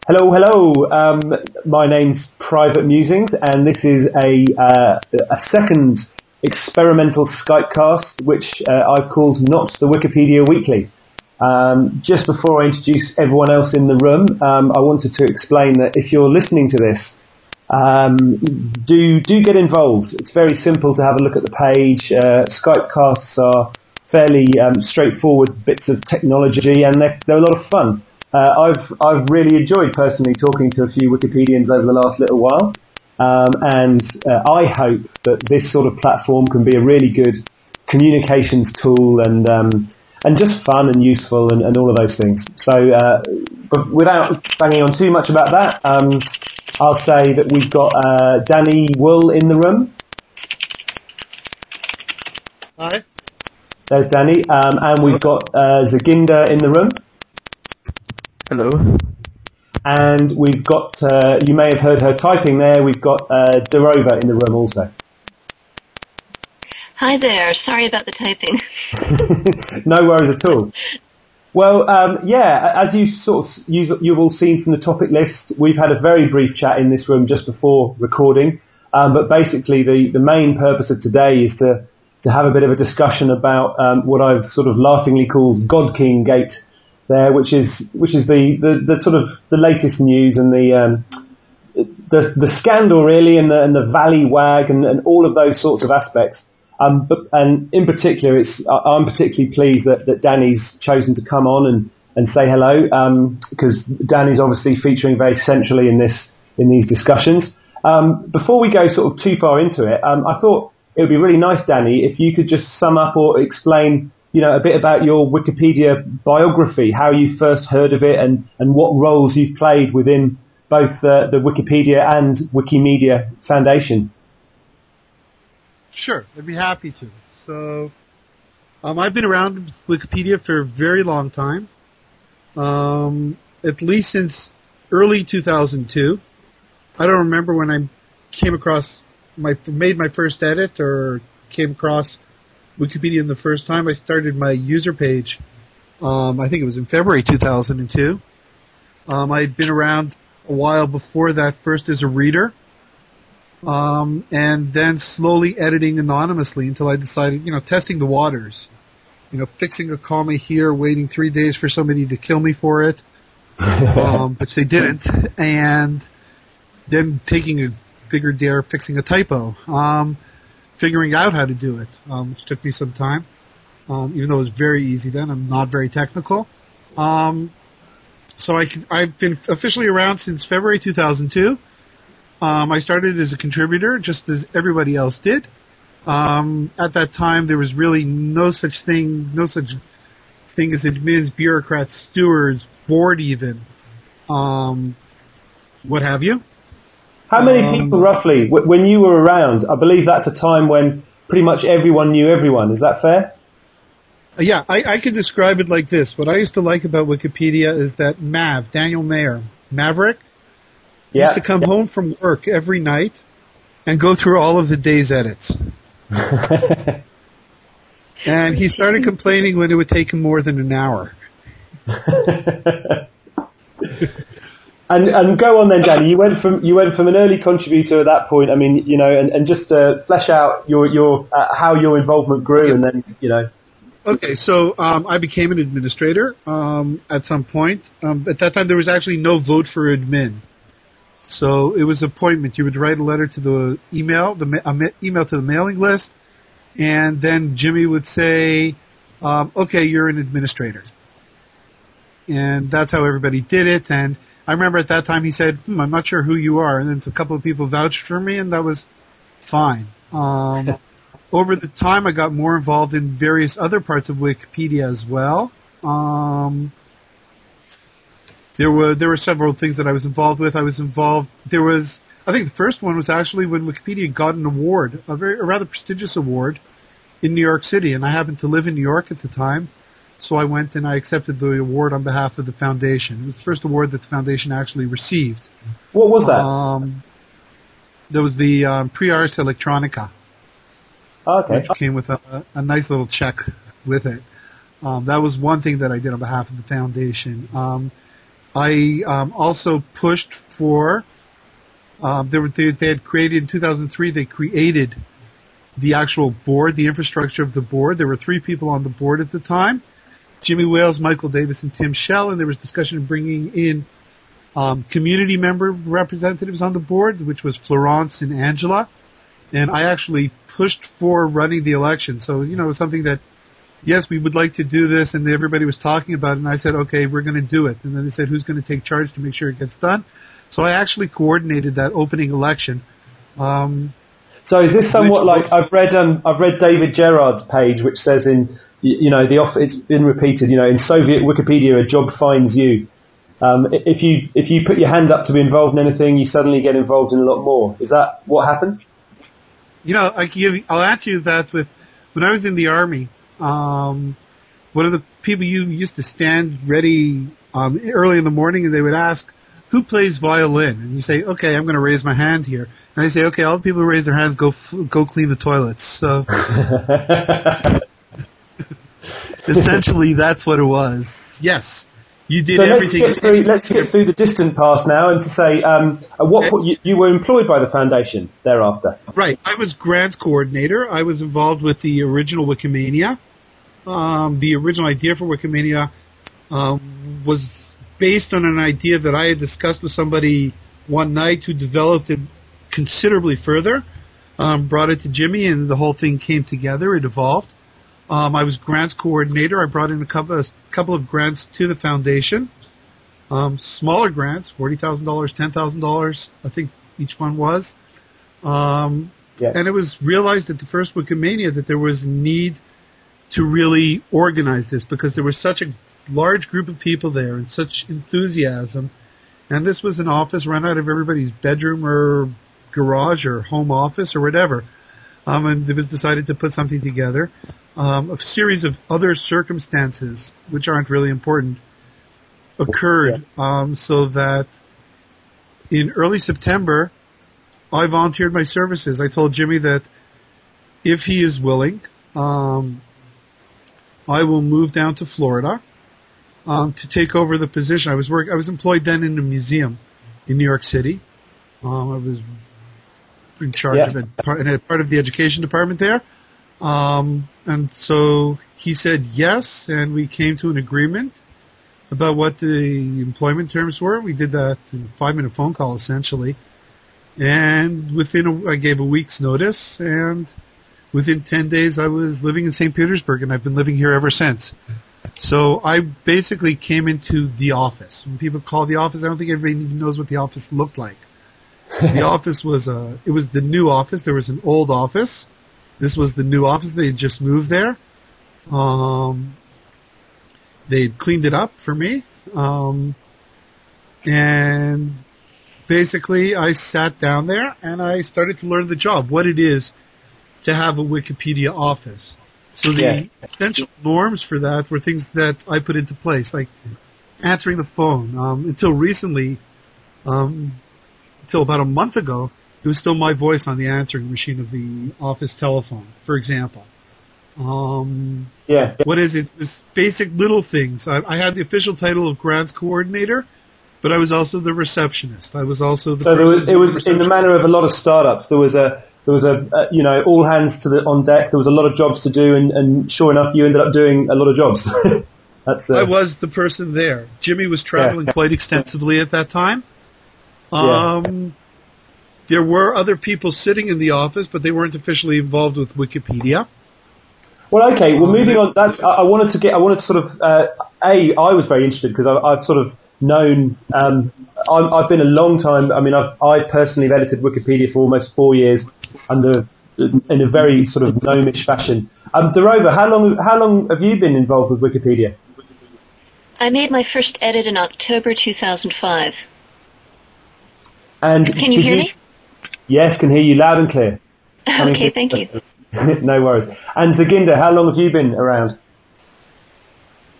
Hello, hello. My name's Private Musings, and this is a second experimental Skypecast, which I've called Not the Wikipedia Weekly. Just before I introduce everyone else in the room, I wanted to explain that if you're listening to this, do get involved. It's very simple to have a look at the page. Skypecasts are fairly straightforward bits of technology, and they're a lot of fun. I've really enjoyed personally talking to a few Wikipedians over the last little while, and I hope that this sort of platform can be a really good communications tool and just fun and useful and all of those things. So, but without banging on too much about that, I'll say that we've got Danny Wool in the room. Hi. There's Danny, and we've got Zaginda in the room. Hello. And we've got, you may have heard her typing there, we've got Darova in the room also. Hi there, sorry about the typing. No worries at all. Well, as you've all seen from the topic list, we've had a very brief chat in this room just before recording. But basically the main purpose of today is to have a bit of a discussion about what I've sort of laughingly called God King Gate there, which is the sort of the latest news and the scandal really, and the Valley Wag and all of those sorts of aspects. And in particular, I'm particularly pleased that Danny's chosen to come on and say hello, because Danny's obviously featuring very centrally in these discussions. Before we go sort of too far into it, I thought it would be really nice, Danny, if you could just sum up or explain, a bit about your Wikipedia biography, how you first heard of it, and what roles you've played within both the Wikipedia and Wikimedia Foundation. Sure, I'd be happy to. So, I've been around Wikipedia for a very long time, at least since early 2002. I don't remember when I came across made my first edit or came across Wikipedia the first time. I started my user page, I think it was in February 2002. I'd been around a while before that, first as a reader, and then slowly editing anonymously until I decided, testing the waters, fixing a comma here, waiting 3 days for somebody to kill me for it, which they didn't, and then taking a bigger dare fixing a typo. Figuring out how to do it, which took me some time, even though it was very easy then. I'm not very technical. So I've been officially around since February 2002. I started as a contributor, just as everybody else did. At that time, there was really no such thing as admins, bureaucrats, stewards, board even, what have you. How many people, roughly, when you were around? I believe that's a time when pretty much everyone knew everyone. Is that fair? Yeah, I could describe it like this. What I used to like about Wikipedia is that Daniel Mayer, Maverick, used to come home from work every night and go through all of the day's edits. And he started complaining when it would take him more than an hour. And go on then, Danny. You went from an early contributor at that point. I mean, and just flesh out your how your involvement grew, and then Okay, so I became an administrator at some point. At that time, there was actually no vote for admin, so it was appointment. You would write a letter to the email to the mailing list, and then Jimmy would say, "Okay, you're an administrator," and that's how everybody did it. And I remember at that time he said, I'm not sure who you are. And then a couple of people vouched for me, and that was fine. Over the time, I got more involved in various other parts of Wikipedia as well. There were several things that I was involved with. I think the first one was actually when Wikipedia got an award, a rather prestigious award in New York City. And I happened to live in New York at the time. So I went and I accepted the award on behalf of the foundation. It was the first award that the foundation actually received. What was that? There was the Prix Ars Electronica, which came with a nice little check with it. That was one thing that I did on behalf of the foundation. I also pushed for. They had created in 2003. They created the actual board, the infrastructure of the board. There were 3 people on the board at the time: Jimmy Wales, Michael Davis, and Tim Schell. And there was discussion of bringing in community member representatives on the board, which was Florence and Angela. And I actually pushed for running the election. So, it was something that, yes, we would like to do this, and everybody was talking about it, and I said, okay, we're going to do it. And then they said, who's going to take charge to make sure it gets done? So I actually coordinated that opening election. So is this somewhat like I've read David Gerard's page, which says it's been repeated. In Soviet Wikipedia, a job finds you. If you put your hand up to be involved in anything, you suddenly get involved in a lot more. Is that what happened? I'll answer you that with when I was in the Army. One of the people used to stand ready early in the morning, and they would ask, who plays violin? And you say, okay, I'm going to raise my hand here. And they say, okay, all the people who raise their hands, go clean the toilets. So essentially, that's what it was. Yes, you did everything. Let's skip through the distant past now, and to say, you were employed by the foundation thereafter. Right, I was grants coordinator. I was involved with the original Wikimania. The original idea for Wikimania was based on an idea that I had discussed with somebody one night who developed it considerably further, brought it to Jimmy, and the whole thing came together. It evolved. I was grants coordinator. I brought in a couple of grants to the foundation. Smaller grants, $40,000, $10,000, I think each one was. And it was realized at the first Wikimania that there was a need to really organize this, because there was such a large group of people there and such enthusiasm. And this was an office run out of everybody's bedroom or garage or home office or whatever. And it was decided to put something together. A series of other circumstances, which aren't really important, occurred, so that in early September, I volunteered my services. I told Jimmy that if he is willing, I will move down to Florida to take over the position. I was employed then in a museum in New York City. I was in charge of it, part of the education department there. And so he said yes, and we came to an agreement about what the employment terms were. We did that in a 5-minute phone call, essentially. And I gave a week's notice, and within 10 days I was living in St. Petersburg, and I've been living here ever since. So I basically came into the office. When people call the office, I don't think everybody even knows what the office looked like. The office was the new office. There was an old office. This was the new office. They had just moved there. They had cleaned it up for me. And basically I sat down there and I started to learn the job, what it is to have a Wikipedia office. So the essential norms for that were things that I put into place, like answering the phone. Until recently, until about a month ago, it was still my voice on the answering machine of the office telephone, for example. What is it? It's basic little things. I had the official title of grants coordinator, but I was also the receptionist. I was also the. So it was in the manner of a lot of startups. There was a all hands on deck. There was a lot of jobs to do, and sure enough, you ended up doing a lot of jobs. I was the person there. Jimmy was traveling quite extensively at that time. There were other people sitting in the office, but they weren't officially involved with Wikipedia. Well, okay. Well, moving on. I wanted to sort of. I was very interested because I've sort of known. I've been a long time. I mean, I personally have edited Wikipedia for almost 4 years, in a very sort of gnomish fashion. Derova, how long have you been involved with Wikipedia? I made my first edit in October 2005. And can you hear me? Yes, can hear you loud and clear. Okay, thank you. No worries. And Zoginda, how long have you been around?